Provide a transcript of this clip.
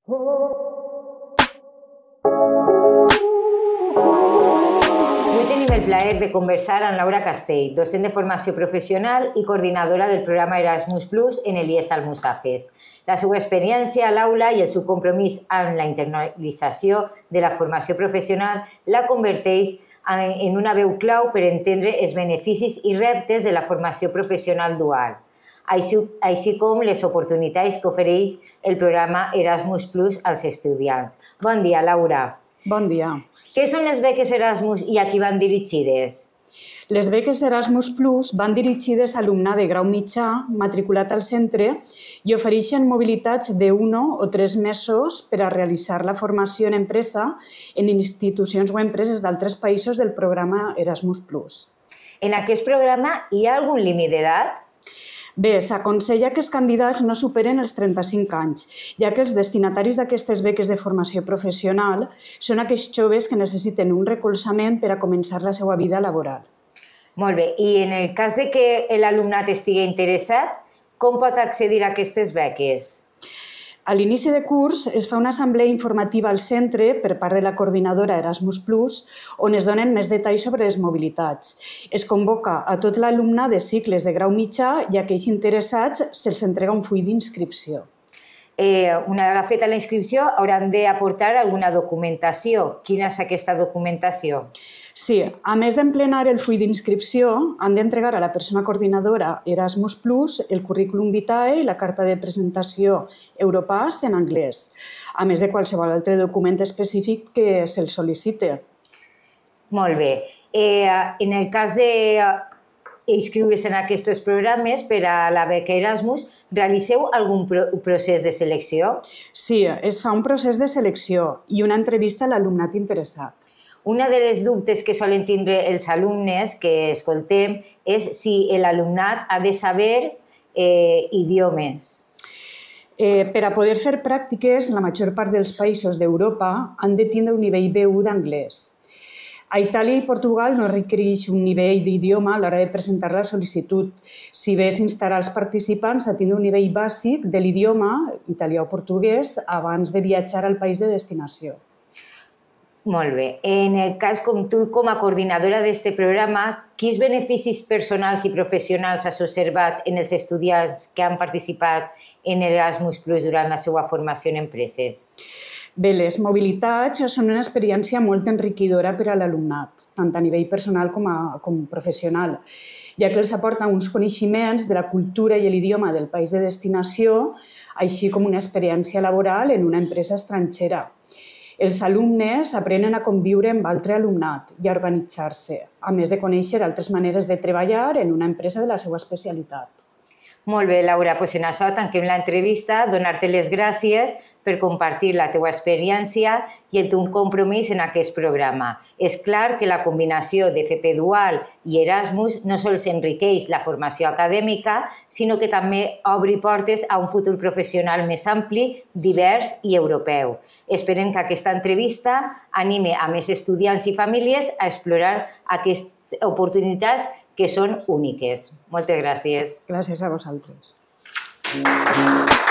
Avui tenim el plaer de conversar amb Laura Castell, docent de formació professional i coordinadora del programa Erasmus Plus en el IES Almussafes. La seva experiència a l'aula i el seu compromís amb la internalització de la formació professional la converteix en una veu clau per entendre els beneficis i reptes de la formació professional dual, així com les oportunitats que ofereix el programa Erasmus Plus als estudiants. Bon dia, Laura. Bon dia. Què són les beques Erasmus i a qui van dirigides? Les beques Erasmus Plus van dirigides a alumnat de grau mitjà matriculat al centre i ofereixen mobilitats de 1 o 3 mesos per a realitzar la formació en empresa en institucions o empreses d'altres països del programa Erasmus Plus. En aquest programa hi ha algun límit d'edat? Bé, s'aconsella que els candidats no superen els 35 anys, ja que els destinataris d'aquestes beques de formació professional són aquells joves que necessiten un recolzament per a començar la seva vida laboral. Molt bé, i en el cas de que l'alumnat estigui interessat, com pot accedir a aquestes beques? A l'inici de curs es fa una assemblea informativa al centre per part de la coordinadora Erasmus Plus, on es donen més detalls sobre les mobilitats. Es convoca a tot l'alumnat de cicles de grau mitjà i a aquells interessats se'ls entrega un full d'inscripció. Una vegada feta la inscripció, hauran d'aportar alguna documentació. Quina és aquesta documentació? Sí, a més d'emplenar el full d'inscripció, han d'entregar a la persona coordinadora Erasmus Plus el currículum vitae i la carta de presentació Europass en anglès, a més de qualsevol altre document específic que se'ls sol·licite. Molt bé. En el cas d'inscriure's en aquests programes per a la beca Erasmus, realitzeu algun procés de selecció? Sí, es fa un procés de selecció i una entrevista a l'alumnat interessat. Una de les dubtes que solen tindre els alumnes que escoltem és si l'alumnat ha de saber idiomes. Per a poder fer pràctiques, la major part dels països d'Europa han de tindre un nivell B1 d'anglès. A Itàlia i Portugal no requereix un nivell d'idioma a l'hora de presentar la sol·licitud. Si bé s'instarà els participants a tindre un nivell bàsic de l'idioma, italià o portuguès, abans de viatjar al país de destinació. Molt bé. En el cas com tu, com a coordinadora d'aquest programa, quins beneficis personals i professionals has observat en els estudiants que han participat en Erasmus Plus durant la seva formació en empreses? Bé, les mobilitats són una experiència molt enriquidora per a l'alumnat, tant a nivell personal com professional, ja que els aporta uns coneixements de la cultura i l'idioma del país de destinació, així com una experiència laboral en una empresa estrangera. Els alumnes aprenen a conviure amb altre alumnat i a organitzar-se, a més de conèixer altres maneres de treballar en una empresa de la seva especialitat. Molt bé, Laura, doncs en això tanquem l'entrevista, donar-te les gràcies per compartir la teva experiència i el teu compromís en aquest programa. És clar que la combinació d'FP Dual i Erasmus no sols enriqueix la formació acadèmica, sinó que també obri portes a un futur professional més ampli, divers i europeu. Esperem que aquesta entrevista anime a més estudiants i famílies a explorar aquestes oportunitats que són úniques. Moltes gràcies. Gràcies a vosaltres.